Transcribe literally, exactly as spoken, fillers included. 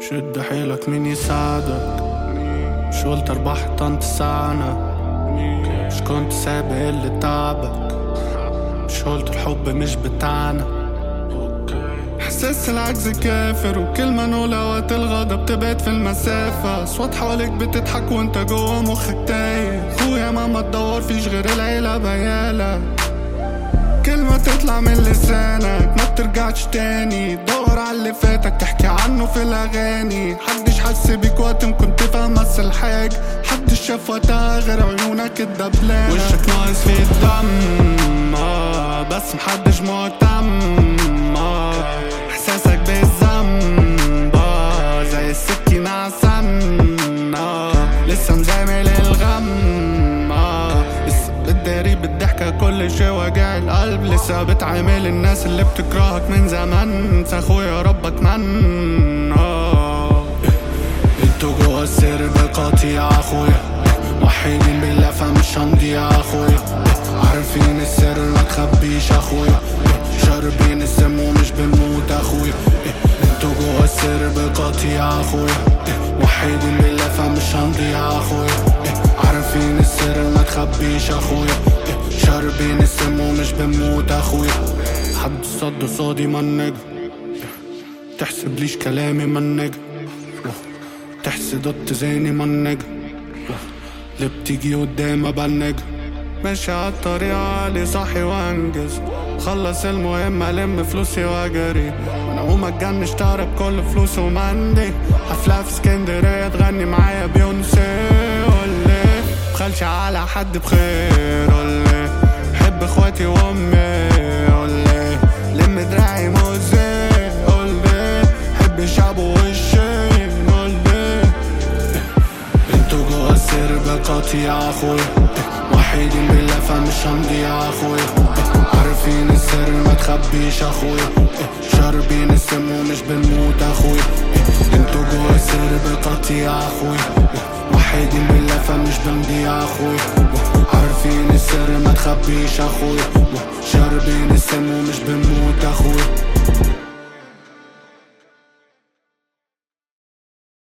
شد حيلك مين يساعدك، مش قلت ارباح طنط ساعنا، مش كنت سابق اللي تعبك، مش قلت الحب مش بتاعنا. احساس العجز كافر وكلمة نقولها وقت الغضب تبعد في المسافة. اصوات حواليك بتضحك وانت جوا مخك تايه. خويا ماما تدور فيش غير العيلة بيالة. كلمة تطلع من لسانك ما بترجعش تاني. دور على اللي فاتك تحكي عنه في الاغاني. محدش حس بيك وقت ما كنت فمثل حاجة. محدش شاف وقتها غير عيونك الدبلانة. وشك ناقص في الدم آه بس محدش مهتم آه احساسك بالذنب آه زي السكينة عالسن آه لسه مزامل الغم آه لسه بتداري بالضحكة كل شي وجع القلب. لسه بتعامل الناس اللي بتكرهك من زمان. انسى اخويا ربك من آه انتو جوا السر بالقطيع اخويا. موحدين بالله فمش هنضيع اخويا. عارفين السر ما تخبيش اخويا. شاربين السم ومش بنموت اخويا. انتو جوا السر بالقطيع اخويا. موحدين بالله فمش هنضيع اخويا. عارفين السر ما تخبيش اخويا. شاربين السم ومش بنموت اخويا. حد صد صادي منج تحسب ليش كلامي منج. تحسد التزاني منج اللي بتيجي قدام ابنج. ماشي عالطريق عالي صاحي وانجز. خلص المهم الم فلوسي واجري. وانا اقوم اتجنن اشترب كل فلوسي ومندي. حفلة في اسكندرية تغني معايا بيونسي. قولي مبخلش على حد بخير. قولي حب اخواتي وامي. قولي لم دراعي موزي. قولي حب الشعب ووشي. قولي انتو جوا السر بالقطيع اخويا. موحدين بالله فمش هنضيع اخويا. عارفين السر ما تخبيش اخويا. شاربين السم ومش بنموت اخويا. انتو جوا السر بالقطيع اخويا. موحدين بالله فمش بنضيع اخويا. عارفين السر ما تخبيش اخويا. شاربين السم ومش بنموت اخويا.